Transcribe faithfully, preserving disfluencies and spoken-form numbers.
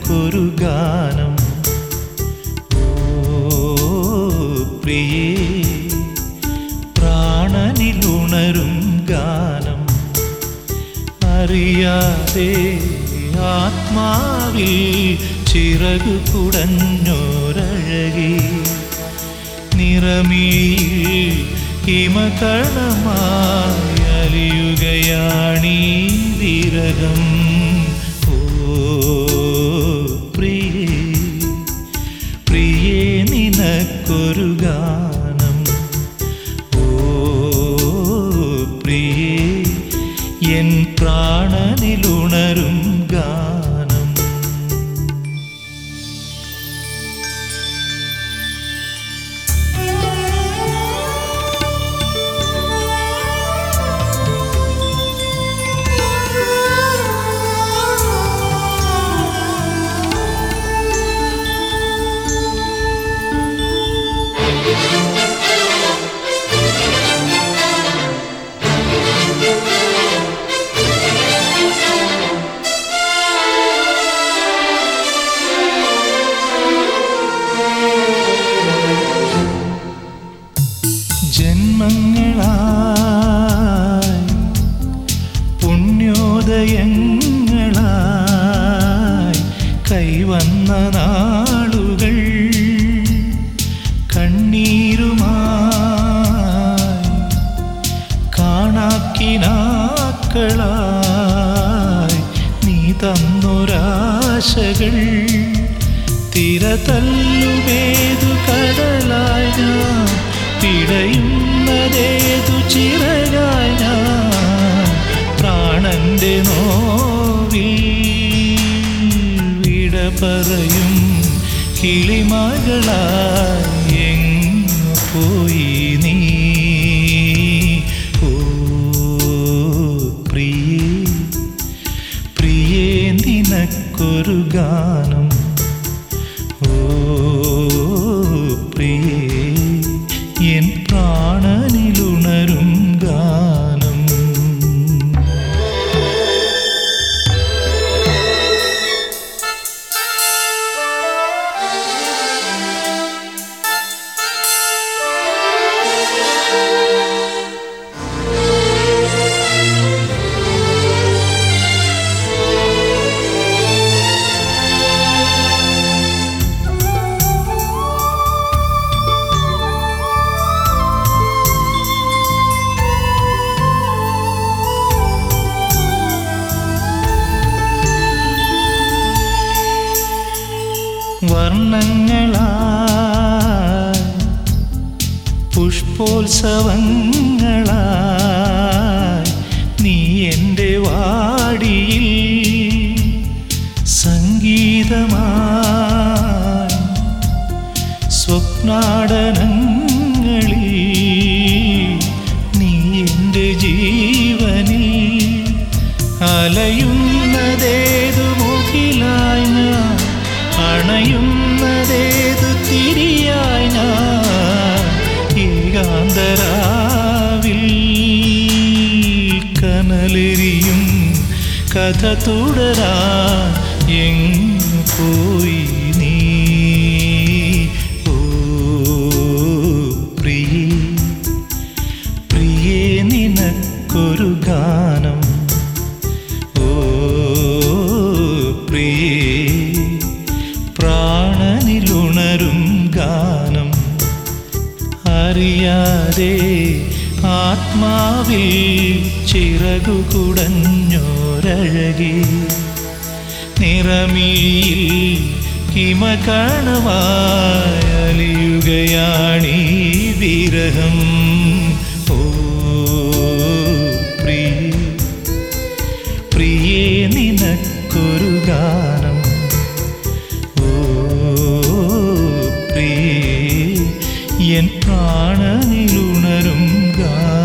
നിനക്കൊരു ഗാനം. ഓ പ്രിയേ, പ്രാണനിലുണരും ഗാനം. അറിയാതെ ആത്മാവിൽ ചിറകു കുടഞ്ഞോരഴകി, നിറമിഴിയിൽ ഹിമകണമായി അലിയുകയാണീ വിരഹം. ഓ പ്രിയേ, പ്രിയേ നിനക്കൊരു ഗാനം. ഓ പ്രിയേ, എൻ പ്രാണനിലുണരും ഗാനം. ജന്മങ്ങളായി പുണ്യോദയങ്ങളായി കൈവന്ന നാളുകൾ, കണ്ണീരുമായി കാണാക്കിനാക്കളായി നീ തന്നൊരാശകൾ. തിരതല്ലുമേതു കടലായി ഞാൻ, പിടയുന്നതേതു ചിറകായി ഞാൻ. പ്രാണന്റെ നോവിൽ വിട പറയും കിളിമകളായി എങ്ങു പോയി നീ. ഓ പ്രിയേ, പ്രിയേ നിനക്കൊരു ഗാനം. ഓ പ്രിയേ, എൻ പ്രാണനിലുണരും ഗാനം. വർണ്ണങ്ങളായി പുഷ്പോത്സവങ്ങളായി നീ എൻ്റെ വാടിയിൽ സംഗീതമായി സ്വപ്നാടനങ്ങളിൽ നീ എൻ്റെ ജീവനിൽ. അലയുന്നതേതു മുകിലായി ഞാൻ, അണയുന്നതേതു തിരിയായി ഞാൻ. ഏകാന്തരാവിൽ കനലെരിയും കഥ തുടരാൻ എങ്ങു പോയി നീ. ഓ പ്രിയേ, പ്രിയേ നിനക്കൊരു ഗാനം. ഓ പ്രിയേ, പ്രാണനിലുണരും ഗാനം. അറിയാതെ ആത്മാവിൽ ചിറകു കുടഞ്ഞോരഴകി, നിറമിഴിയിൽ ഹിമകണമായി അലിയുകയാണീ വിരഹം. ഓ പ്രിയേ, പ്രിയേ നിനക്കൊരു ഗാനം. ഓ പ്രിയേ, എൻ പ്രാണനിലുണരും ഗാനം.